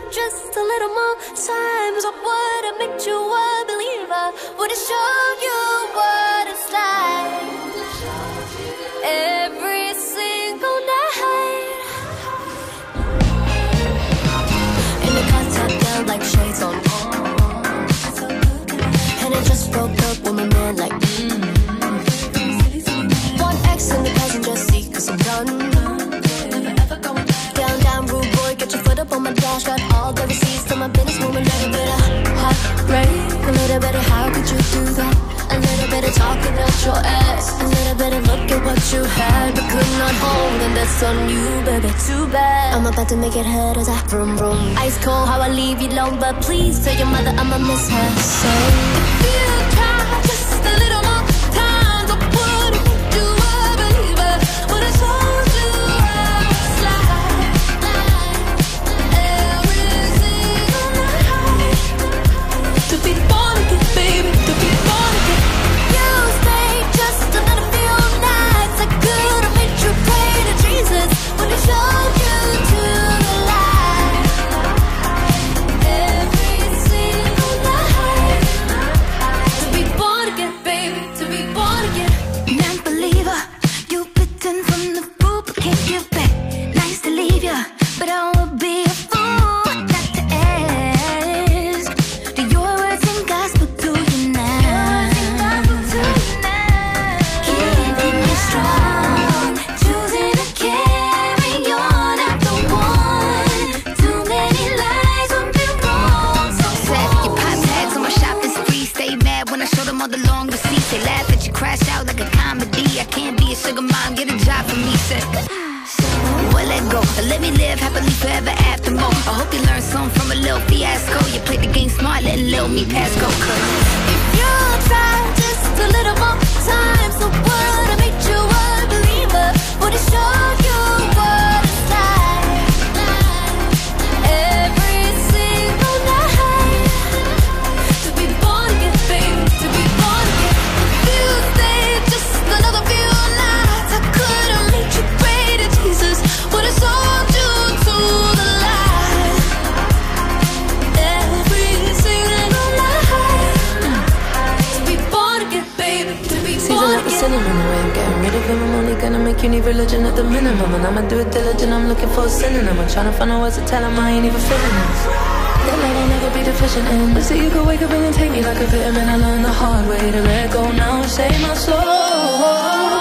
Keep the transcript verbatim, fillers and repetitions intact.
just a little more times, I would've made you a believer. Would've shown you what it's like every single night. And the car top down like shades on, and I just broke up with my man like mm. One X in the passenger seat, cause I'm done. Down, down, rude boy, get your foot up on my dash. Got all the receipts to my business woman. A little bit of heartbreak, a little bit of how could you do that? A little bit of talking out your ass, a little bit of look at what you had but could not hold, and that's on you, baby, too bad. I'm about to make it hurt as I vroom vroom. Ice cold how I leave you alone, but please tell your mother I'ma miss her. So if you try just a little more times, I would've made you a believer. Would've told you how it's like every single night. To be born again, baby, to be born again. You stayed just another few nights. I could've made you pray to Jesus. Would've showed you to the light every single night. To be born again, baby, to be born again. Non-believer, you bitten from the fruit but can't give back. Nice to leave ya, but I would be a fool not to ask. Do your words and gospel to you now? Keeping you strong, choosing to carry on after one. Too many lies would be wrong. So sad your pop tags on my shopping spree. Stay mad when I show them all the long receipts. They laugh at you, crash out like a comedy. I can't be a sugar mom, get a job for me, said. Well, let go, let me live happily forever after more. I hope you learned something from a little fiasco. You played the game smart, letting little me pass go. Cause If you try just a little more times, I would've made you a believer. Would've shown you what it's like every single night. To be born again, baby, to be born again. If you stayed just another few nights, I could've made you pray to Jesus. Would've sold you to the light every single night. To be born again, baby, to be Season born like a again. cinnamon, the way I'm getting rid of him. I'm only gonna make you need religion at the minimum, and I'ma do it diligent. I'm looking for a synonym. I'm trying to find out words to tell him I ain't even feeling this. That love I'll never be deficient in. But so you could wake up and then take me like a vitamin. I learned the hard way to let go now and save my soul.